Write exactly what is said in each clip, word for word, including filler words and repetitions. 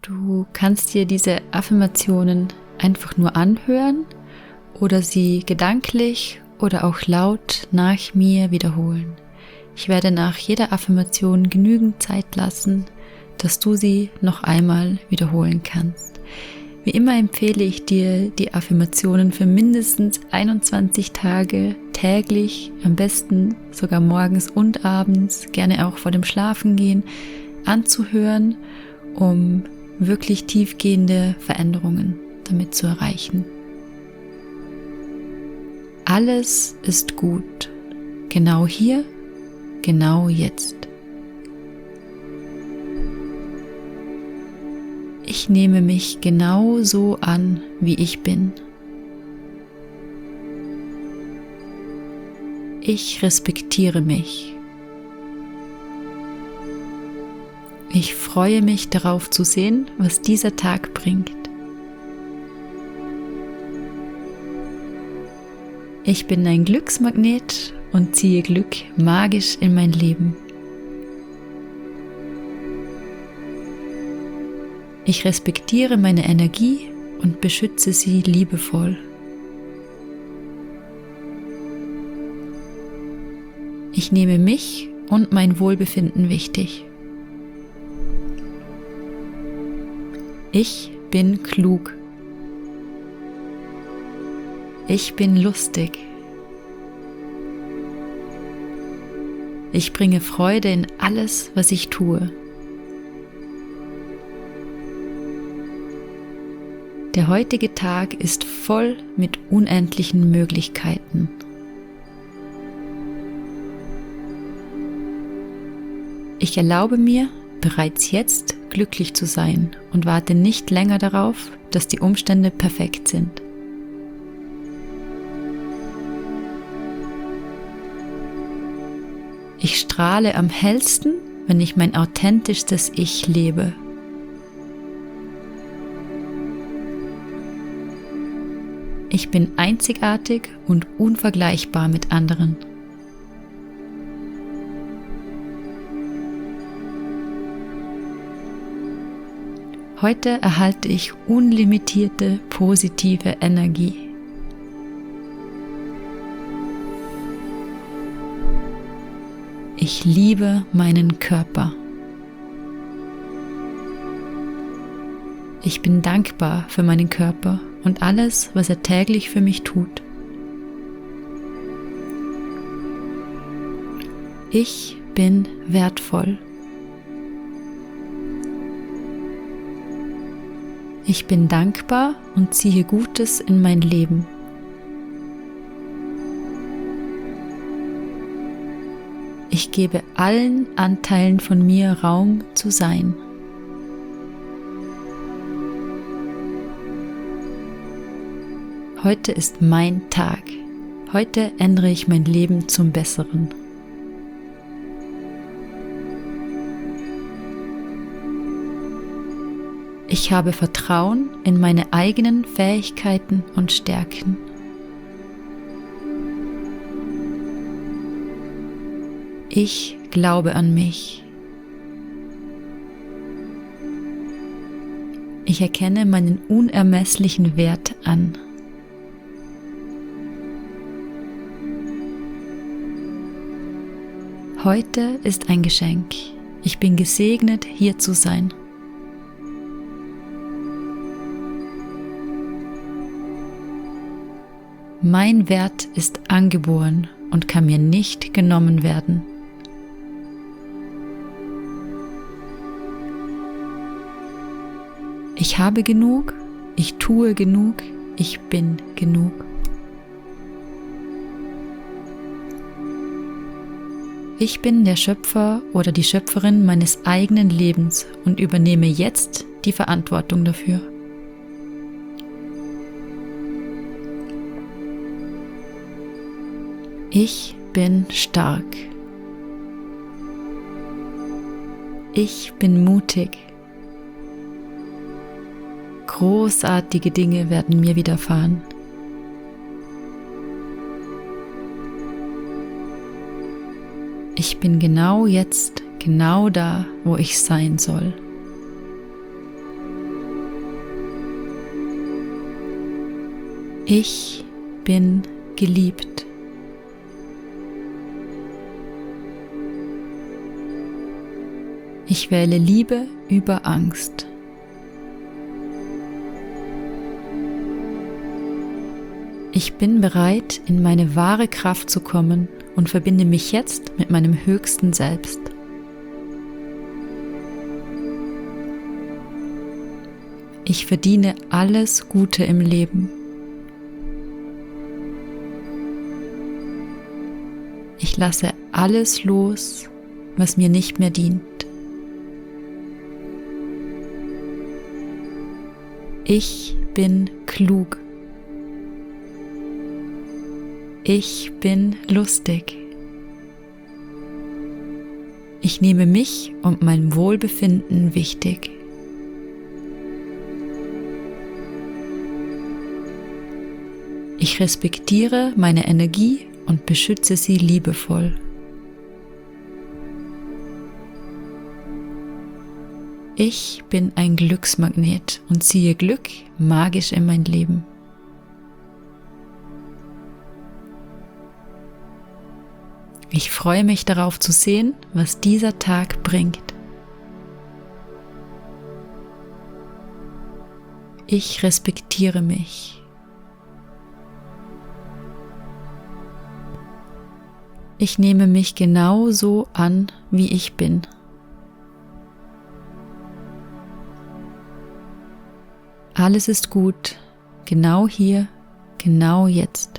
Du kannst dir diese Affirmationen einfach nur anhören oder sie gedanklich oder auch laut nach mir wiederholen. Ich werde nach jeder Affirmation genügend Zeit lassen, dass du sie noch einmal wiederholen kannst. Wie immer empfehle ich dir, die Affirmationen für mindestens einundzwanzig Tage täglich, am besten sogar morgens und abends, gerne auch vor dem Schlafengehen, anzuhören, um wirklich tiefgehende Veränderungen damit zu erreichen. Alles ist gut, genau hier, genau jetzt. Ich nehme mich genau so an, wie ich bin. Ich respektiere mich. Ich freue mich darauf zu sehen, was dieser Tag bringt. Ich bin ein Glücksmagnet und ziehe Glück magisch in mein Leben. Ich respektiere meine Energie und beschütze sie liebevoll. Ich nehme mich und mein Wohlbefinden wichtig. Ich bin klug. Ich bin lustig. Ich bringe Freude in alles, was ich tue. Der heutige Tag ist voll mit unendlichen Möglichkeiten. Ich erlaube mir, bereits jetzt glücklich zu sein und warte nicht länger darauf, dass die Umstände perfekt sind. Ich strahle am hellsten, wenn ich mein authentischstes Ich lebe. Ich bin einzigartig und unvergleichbar mit anderen. Heute erhalte ich unlimitierte positive Energie. Ich liebe meinen Körper. Ich bin dankbar für meinen Körper und alles, was er täglich für mich tut. Ich bin wertvoll. Ich bin dankbar und ziehe Gutes in mein Leben. Ich gebe allen Anteilen von mir Raum zu sein. Heute ist mein Tag. Heute ändere ich mein Leben zum Besseren. Ich habe Vertrauen in meine eigenen Fähigkeiten und Stärken. Ich glaube an mich. Ich erkenne meinen unermesslichen Wert an. Heute ist ein Geschenk. Ich bin gesegnet, hier zu sein. Mein Wert ist angeboren und kann mir nicht genommen werden. Ich habe genug, ich tue genug, ich bin genug. Ich bin der Schöpfer oder die Schöpferin meines eigenen Lebens und übernehme jetzt die Verantwortung dafür. Ich bin stark. Ich bin mutig. Großartige Dinge werden mir widerfahren. Ich bin genau jetzt, genau da, wo ich sein soll. Ich bin geliebt. Ich wähle Liebe über Angst. Ich bin bereit, in meine wahre Kraft zu kommen und verbinde mich jetzt mit meinem höchsten Selbst. Ich verdiene alles Gute im Leben. Ich lasse alles los, was mir nicht mehr dient. Ich bin klug. Ich bin lustig. Ich nehme mich und mein Wohlbefinden wichtig. Ich respektiere meine Energie und beschütze sie liebevoll. Ich bin ein Glücksmagnet und ziehe Glück magisch in mein Leben. Ich freue mich darauf zu sehen, was dieser Tag bringt. Ich respektiere mich. Ich nehme mich genau so an, wie ich bin. Alles ist gut, genau hier, genau jetzt.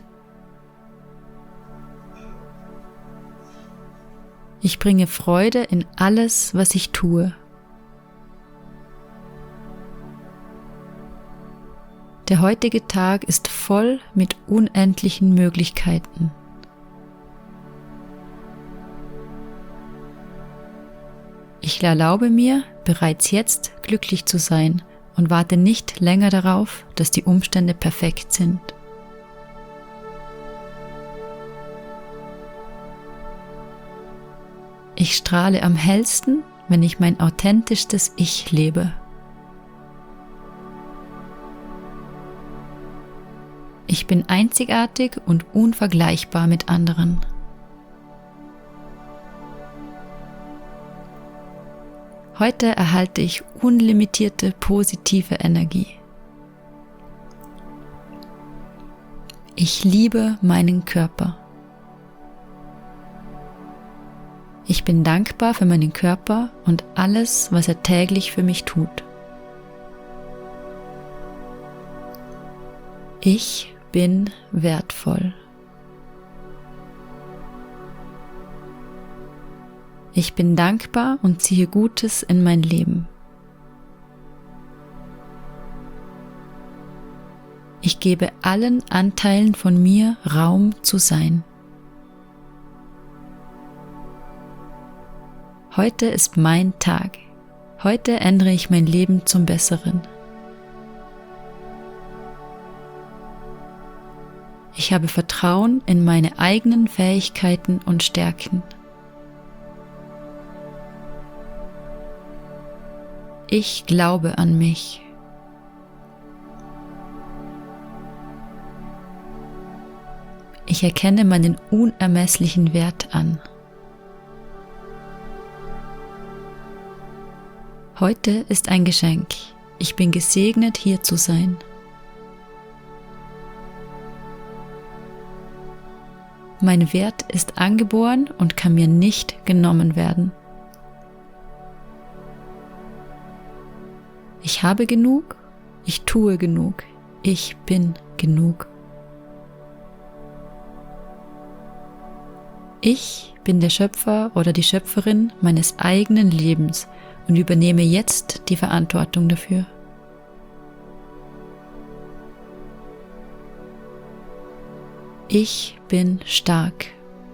Ich bringe Freude in alles, was ich tue. Der heutige Tag ist voll mit unendlichen Möglichkeiten. Ich erlaube mir, bereits jetzt glücklich zu sein und warte nicht länger darauf, dass die Umstände perfekt sind. Ich strahle am hellsten, wenn ich mein authentischstes Ich lebe. Ich bin einzigartig und unvergleichbar mit anderen. Heute erhalte ich unlimitierte positive Energie. Ich liebe meinen Körper. Ich bin dankbar für meinen Körper und alles, was er täglich für mich tut. Ich bin wertvoll. Ich bin dankbar und ziehe Gutes in mein Leben. Ich gebe allen Anteilen von mir Raum zu sein. Heute ist mein Tag. Heute ändere ich mein Leben zum Besseren. Ich habe Vertrauen in meine eigenen Fähigkeiten und Stärken. Ich glaube an mich. Ich erkenne meinen unermesslichen Wert an. Heute ist ein Geschenk. Ich bin gesegnet, hier zu sein. Mein Wert ist angeboren und kann mir nicht genommen werden. Ich habe genug, ich tue genug, ich bin genug. Ich bin der Schöpfer oder die Schöpferin meines eigenen Lebens und übernehme jetzt die Verantwortung dafür. Ich bin stark.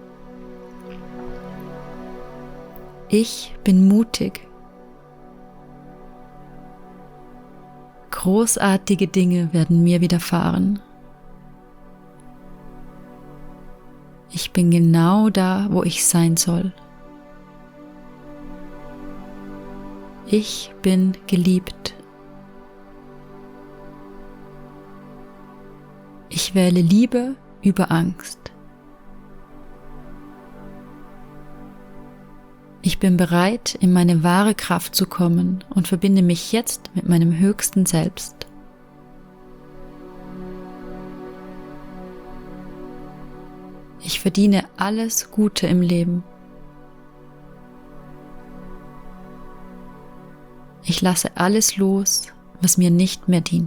Ich bin mutig. Großartige Dinge werden mir widerfahren. Ich bin genau da, wo ich sein soll. Ich bin geliebt. Ich wähle Liebe über Angst. Ich bin bereit, in meine wahre Kraft zu kommen und verbinde mich jetzt mit meinem höchsten Selbst. Ich verdiene alles Gute im Leben. Ich lasse alles los, was mir nicht mehr dient.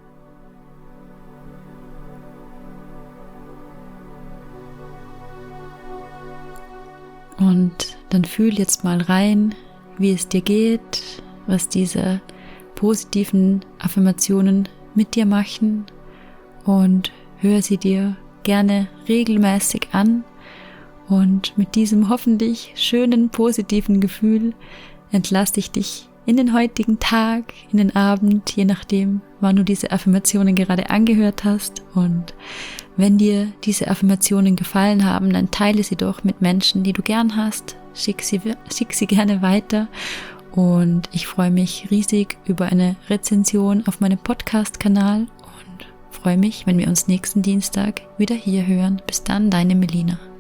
Und dann fühl jetzt mal rein, wie es dir geht, was diese positiven Affirmationen mit dir machen, und hör sie dir gerne regelmäßig an, und mit diesem hoffentlich schönen, positiven Gefühl entlasse ich dich in den heutigen Tag, in den Abend, je nachdem, wann du diese Affirmationen gerade angehört hast. Und wenn dir diese Affirmationen gefallen haben, dann teile sie doch mit Menschen, die du gern hast. Schick sie, schick sie gerne weiter. Und ich freue mich riesig über eine Rezension auf meinem Podcast-Kanal und freue mich, wenn wir uns nächsten Dienstag wieder hier hören. Bis dann, deine Melina.